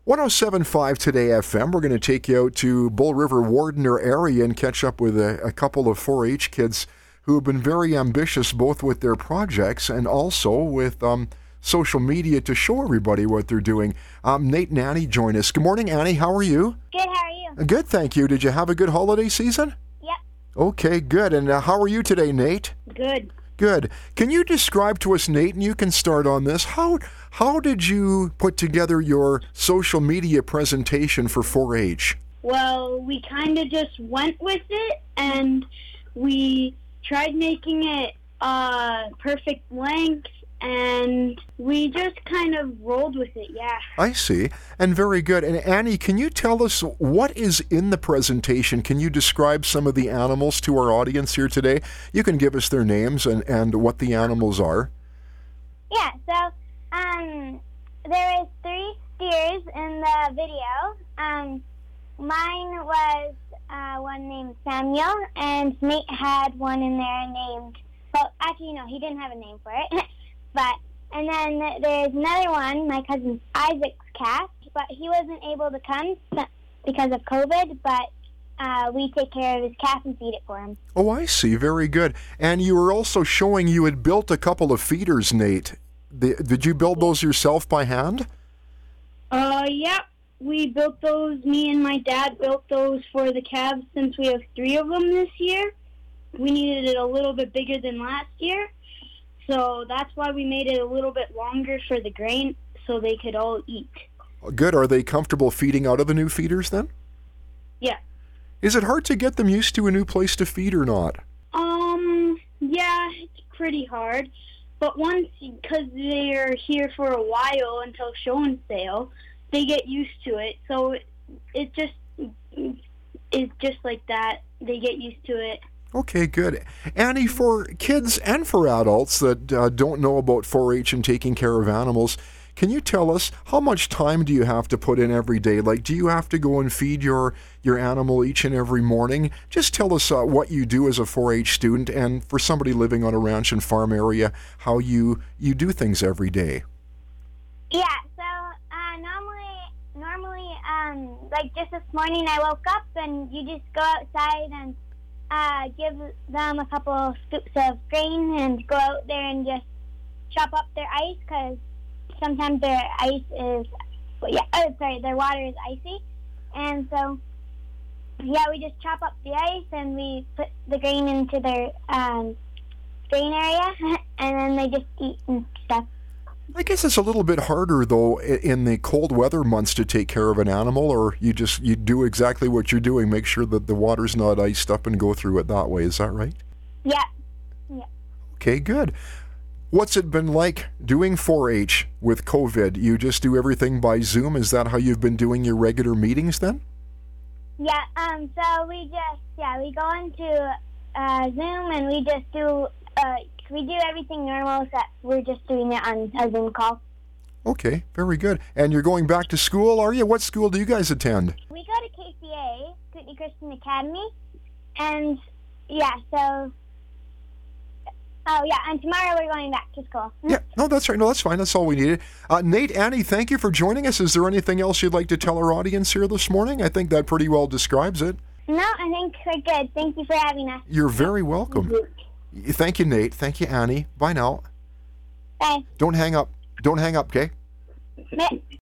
107.5 Today FM. We're going to take you out to Bull River Wardener area and catch up with a couple of 4-H kids who have been very ambitious both with their projects and also with social media to show everybody what they're doing. Nate and Annie join us. Good morning, Annie. How are you? Good, how are you? Good, thank you. Did you have a good holiday season? Yep. Okay, good. And how are you today, Nate? Good. Good. Can you describe to us, Nate, and you can start on this, how did you put together your social media presentation for 4-H? Well, we kind of just went with it, and we tried making it perfect length, and we just kind of rolled with it, yeah. I see. And very good. And Annie, can you tell us what is in the presentation? Can you describe some of the animals to our audience here today? You can give us their names and what the animals are. Yeah, so there was 3 steers in the video. Mine was one named Samuel, and Nate had one in there named, well, actually, no, he didn't have a name for it. And then there's another one, my cousin Isaac's calf, but he wasn't able to come because of COVID, but we take care of his calf and feed it for him. Oh, I see. Very good. And you were also showing you had built a couple of feeders, Nate. Did you build those yourself by hand? Yeah. We built those, me and my dad built those for the calves since we have 3 of them this year. We needed it a little bit bigger than last year. So that's why we made it a little bit longer for the grain so they could all eat. Good. Are they comfortable feeding out of the new feeders then? Yeah. Is it hard to get them used to a new place to feed or not? Yeah, it's pretty hard. But once, because they're here for a while until show and sale, they get used to it. So it just is just like that. They get used to it. Okay, good. Annie, for kids and for adults that don't know about 4-H and taking care of animals, can you tell us how much time do you have to put in every day? Like, do you have to go and feed your animal each and every morning? Just tell us what you do as a 4-H student, and for somebody living on a ranch and farm area, how you do things every day. Yeah, so normally, like just this morning I woke up and you just go outside and give them a couple of scoops of grain and go out there and just chop up their ice, because sometimes their their water is icy. And so, yeah, we just chop up the ice and we put the grain into their grain area, and then they just eat and stuff. I guess it's a little bit harder, though, in the cold weather months to take care of an animal, or you do exactly what you're doing, make sure that the water's not iced up and go through it that way. Is that right? Yeah. Okay, good. What's it been like doing 4-H with COVID? You just do everything by Zoom? Is that how you've been doing your regular meetings then? Yeah, so we go into Zoom and we just do everything normal, except we're just doing it on a Zoom call. Okay, very good. And you're going back to school, are you? What school do you guys attend? We go to KCA, Kootenai Christian Academy, and and tomorrow we're going back to school. Yeah, no, that's right. No, that's fine. That's all we needed. Nate, Annie, thank you for joining us. Is there anything else you'd like to tell our audience here this morning? I think that pretty well describes it. No, I think we're good. Thank you for having us. You're very welcome. Thank you, Nate. Thank you, Annie. Bye now. Bye. Don't hang up. Don't hang up, okay?